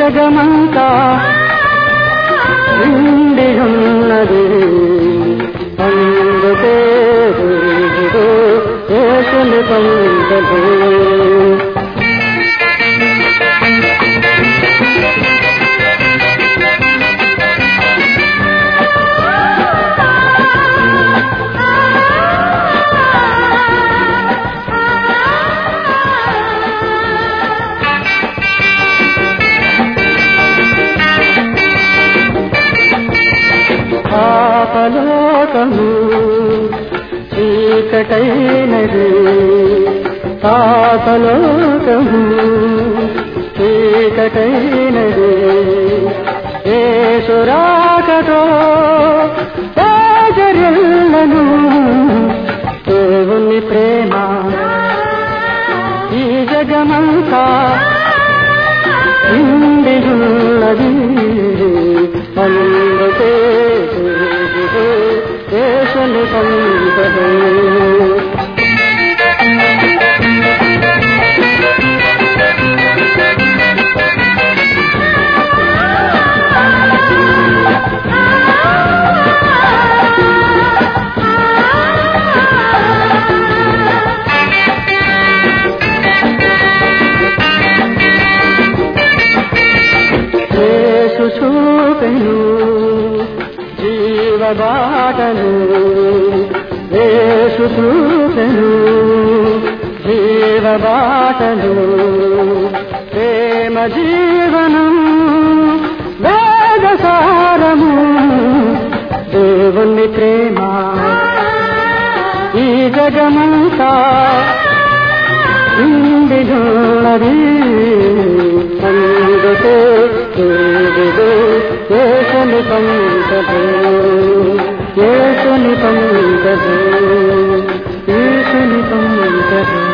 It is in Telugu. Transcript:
జగమంతా నిండి ఉన్నది అందుకే యేసుని పొందదు. పాపలోకము చీకటైనది, పాపలోకము చీకటైనది, యేసు రాకతో రాజరిల్లను దేవుని ప్రేమ ఈ జగమంతా నిండియున్నది అందుకే యేసుని పొందదు. యేసు చూపెను జీవబాటలు, యేసు చూపెను జీవబాటలు, ప్రేమ జీవనం వేదసారము దేవుని ప్రేమ ఈ జగమంతా నిండియున్నది అందుకే యేసుని పొందదు, యేసుని పొందదు, యేసుని పొందదు.